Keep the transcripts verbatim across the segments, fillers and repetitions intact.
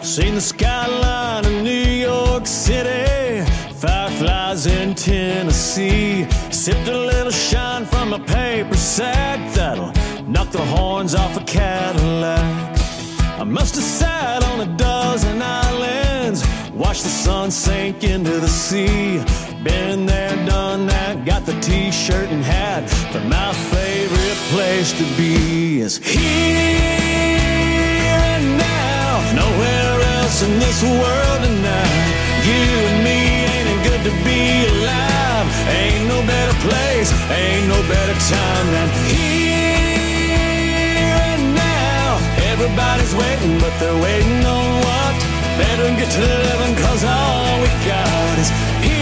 Seen the skyline of New York City, fireflies in Tennessee. Sipped a little shine from a paper sack that'll knock the horns off a Cadillac. I must have sat on a dozen islands, watched the sun sink into the sea. Been there, done that, got the t-shirt and hat, but my favorite place to be is here and now. Nowhere else in this world tonight. You and me, ain't it good to be alive? Ain't no better place, ain't no better time than here and now. Everybody's waiting, but they're waiting on what? Better get to living, cause all we got is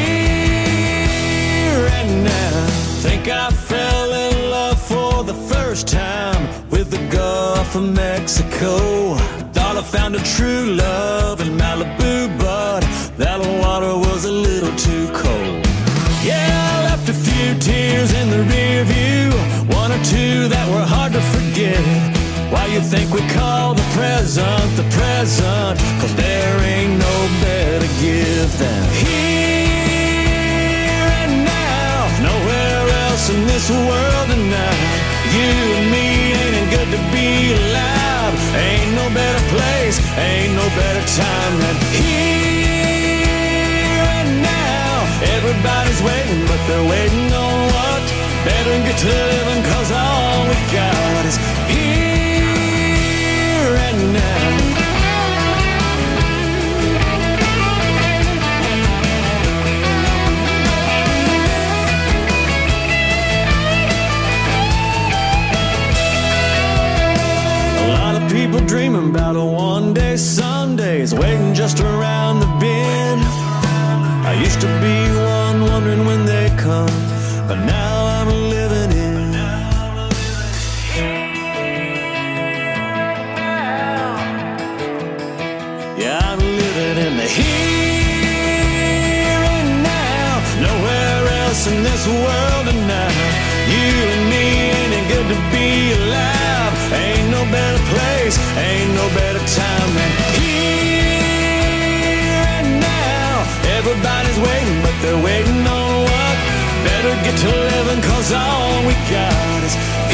here and now. Think I fell in love for the first time with the Gulf of Mexico. Thought I found a true love in Malibu, but that water was a little too cold. Yeah, I left a few tears in the rear view, one or two that were hard to forget. Why you think we call the present the present? Cause there ain't no better gift than here and now. Nowhere else in this world tonight. You and me, ain't it good to be alive? Ain't no better place, ain't no better time than here and now. Everybody's waiting, but they're waiting on what? Better get to living, cause all we got is here and now. People dreaming about a one-day Sundays, waiting just around the bend. I used to be one wondering when they come, but now I'm living in. Yeah, I'm living in the here and now. Nowhere else in this world tonight. You and me, ain't it good to be alive? Ain't no better place, ain't no better time than here and now. Everybody's waiting, but they're waiting on what? Better get to living, cause all we got is